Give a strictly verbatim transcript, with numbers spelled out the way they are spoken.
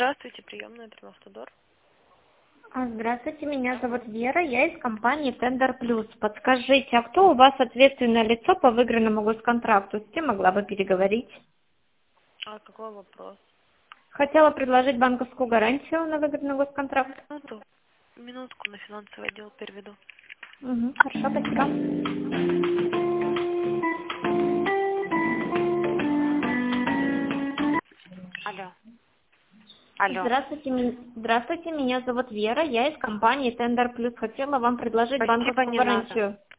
Здравствуйте, приемная Примавтодор. А, Здравствуйте, меня зовут Вера, я из компании Tender Plus. Подскажите, а кто у вас ответственное лицо по выигранному госконтракту? С кем могла бы переговорить? А какой вопрос? Хотела предложить банковскую гарантию на выигранный госконтракт. Минуту, минутку на финансовый отдел переведу. Угу, хорошо, спасибо. Алло. Алло. Здравствуйте, ми- Здравствуйте, меня зовут Вера, я из компании Tender Plus. Хотела вам предложить Спасибо, банковскую не надо. гарантию.